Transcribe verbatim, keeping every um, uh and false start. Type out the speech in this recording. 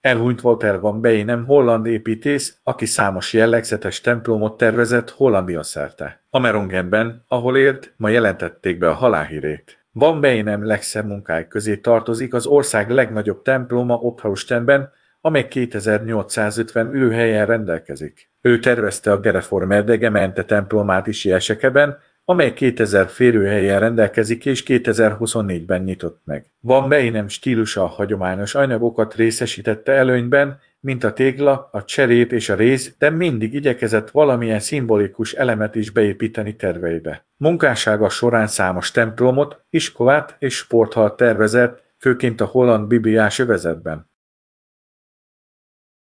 Elhunyt Walter van Beinem holland építész, aki számos jellegzetes templomot tervezett Hollandia szerte. Amerongenben, ahol élt, ma jelentették be a halálhírét. Van Beinem legszebb munkái közé tartozik az ország legnagyobb temploma Ophaustenben, amely kétezer-nyolcszázötven ülőhelyen rendelkezik. Ő tervezte a Gereformer de Gemeente templomát is Jelsekeben, amely kétezer férőhelyen rendelkezik és kétezer-huszonnégyben nyitott meg. Van Beinem stílusa a hagyományos anyagokat részesítette előnyben, mint a tégla, a cserép és a réz, de mindig igyekezett valamilyen szimbolikus elemet is beépíteni terveibe. Munkássága során számos templomot, iskolát és sporthalt tervezett, főként a holland bibliás övezetben.